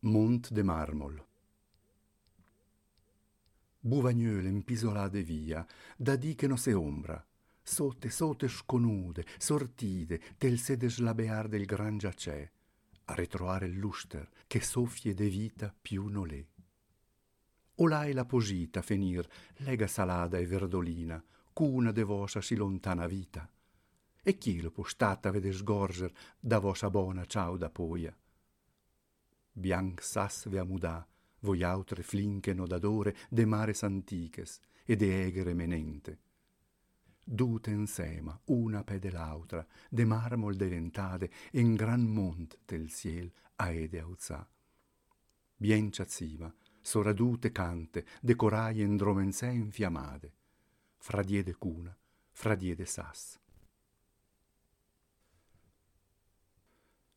Mont de marmol. Buvagnole impisolade via, da di che no se ombra, sote sconude, sortide, tel sede slabear del gran giacè, a retroare il luster, che soffie de vita più nolè. Olai la posita fenir, lega salada e verdolina, cuna de vosa si lontana vita. E chi lo può stata vede sgorger da vosa bona ciao da poia? Bianc sas ve amudà, voi autre flinche nodadore de mares antiches e de egere menente. Dute insema, una pe de l'autra, de marmol diventade, en gran mont del ciel aede auzà. Bien ciazziva, soradute cante, de corai endromensè infiamade, fra diede cuna, fra diede sas.